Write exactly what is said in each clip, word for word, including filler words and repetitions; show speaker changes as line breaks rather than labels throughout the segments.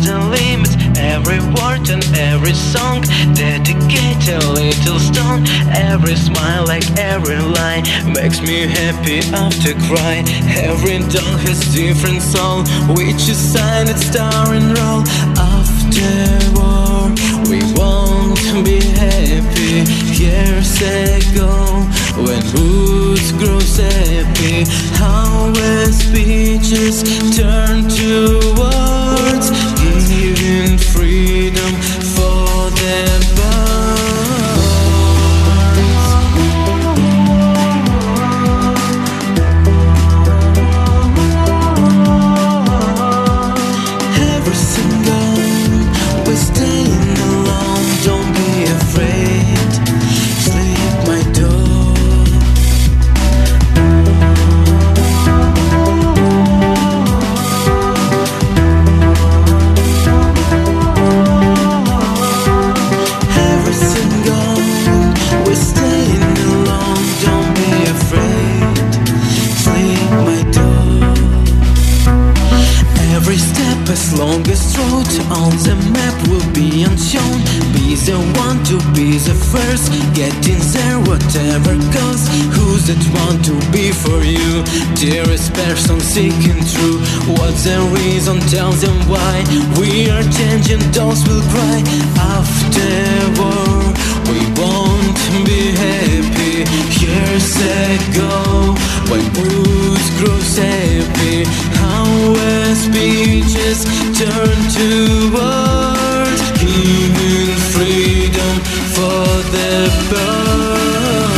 the limit. Every word and every song dedicate a little stone. Every smile, like every line, makes me happy after cry. Every dawn has different soul, which is sign its star and roll. After war, we won't be happy. Years ago, when woods grow happy, how speeches turn to words, giving freedom for their birds. Every single we're staying alone, don't be afraid. Sleep, my dog. As longest road on the map will be unshown. Be the one to be the first, getting there whatever costs. Who's that one to be for you? Dearest person seeking true. What's the reason? Tell them why. We are changing, dolls will cry. After war, we won't be happy. Years ago, when woods grow happy, how speeches turn to words, giving freedom for the birds.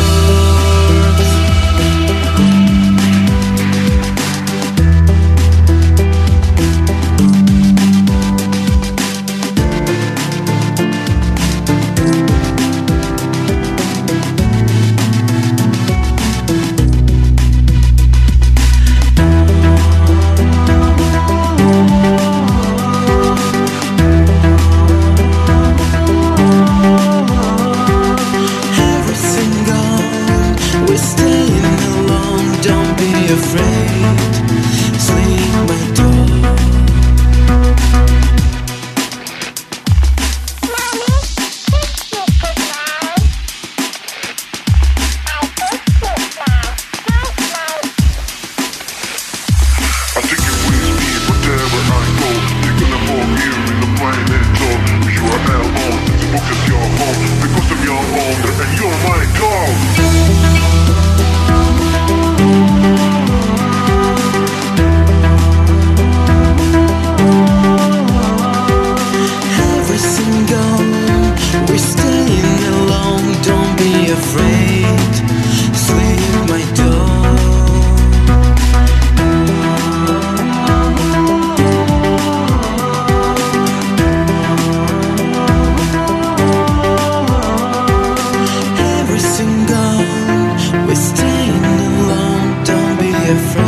Afraid, sleep, my dog.
I think it will be whatever I go. You're gonna fall here in the blind and door. You are alone, this book is your home. Because I'm your owner and you're my dog. Afraid, sleep, my dog. Every single, we're staying alone, don't be afraid.